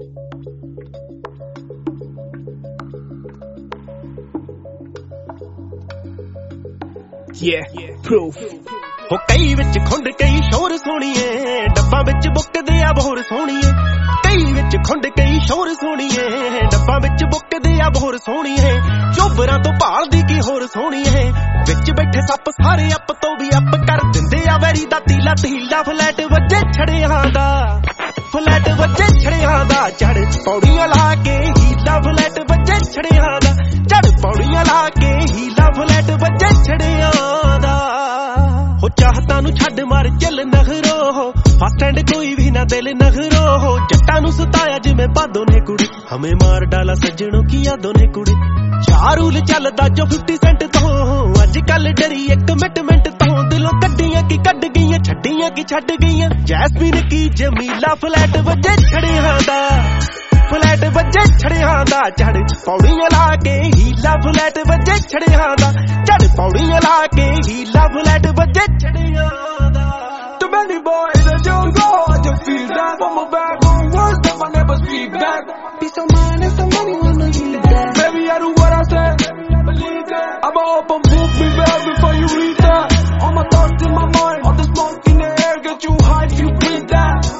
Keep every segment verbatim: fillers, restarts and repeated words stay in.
Yeah, proof. हो कई विच खुंड कई शोर सोणीए, डब्बा विच बुकदे आ बोर सोणीए। कई विच खुंड कई शोर सोणीए, डब्बा विच बुकदे आ बोर सोणीए। चोबरां तो भालदी की होर सोणीए, विच बैठे सप सारे अप तो भी अप कर दिंदे आ वैरी दा तीला तीला। फ्लैट वजे छड़ियां दा, फ्लैट वजे छड़ियां दा, चढ़ पौड़ियां ला के हीला। फ्लैट वजे छड़ियां दा, चढ़ पौड़ियां ला के हीला। फ्लैट वजे छड़ियां दा, हो चाहता नू छड्ड मार चल नखरो, फस स्टैंड कोई भी ना दिल नखरो। जट्टा नू सताया जिवें बादों ने कुड़ी, हमें मार डाला सज्जनों की यादों ने कुड़ी। चार रूल चलदा जो फिफ्टी सेंट तो, अज कल डरी एक मिनट मिनट तो। दिलों कड्डियां की कड्ड गईयां, छड्डियां की छड्ड गईयां। जैस्मीन की जमीला, फ्लैट वजे छड़ियां दा, फ्लैट वजे छड़ियां दा, चढ़ पौड़ियां ला के हीला। फ्लैट वजे छड़ियां दा, चढ़ पौड़ियां ला के हीला। फ्लैट वजे छड़ियां दा। Too many boys that don't go, I just feel that. From my back on words that I never speak back. Peace of mind and some money when I need that. Baby, I do what I say, believe that. I'ma open book, be well before you read that. All my thoughts in my mind, all the smoke in the air, get you high if you breathe that.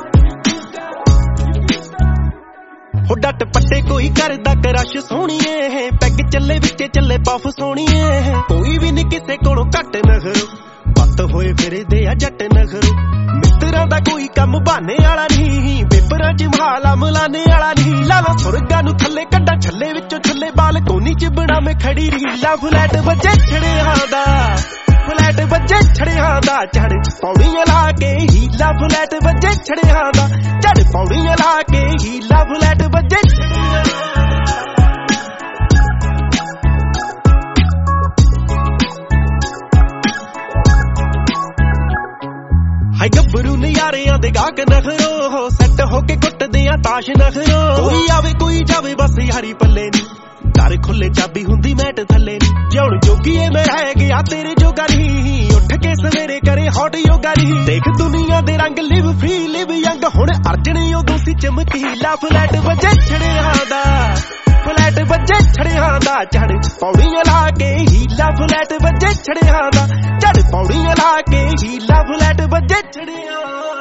हो डट पट्टे कोई करदा crush सोणीए, peg चले विचे चले puff सोणीए। कोई भी नी किसे कोलों घट नखरो, पत होए फिरदे आ जट नखरो। मित्तरां दा कोई कम बहाने वाला नहीं, पेपरां च महाला मलाने वाला नहीं। लाला सुरगां नू थल्ले कड्डां छल्ले विचों छल्ले, बालकोनी च बना में खड़ी रीला। फ्लैट वजे छड़ियां दा, फ्लैट वजे छड़ियां दा, चढ़ पौड़ियां ला के हीला। फ्लैट वजे छड़ियां दा, चढ़ पौड़ियां ला के हीला। फ्लैट वजे छड़ियां दा। हाय गब्बरू नज़ारियां दे गाहक नखरो, सैट होके कुटदे आ ताश नखरो। कोई आवे कोई जावे बस यारी पल्ले नी, दर खुले चाबी हुंदी मैट थल्ले नी। जिउण जोगीए मैं रह गया तेरे जोगा नहीं, उठ के सवेरे करे हॉट योगा नहीं। देख दुनिया दे रंग, लिव फ्री लिव यंग, हुण अर्जने उदों सी चमकीला। फ्लैट वजे छड़ियां दा, फ्लैट वजे छड़ियां दा, चढ़ पौड़ियां ला के हीला। फ्लैट वजे छड़ियां दा, चढ़ पौड़ियां ला के हीला। फ्लैट वजे छड़ियां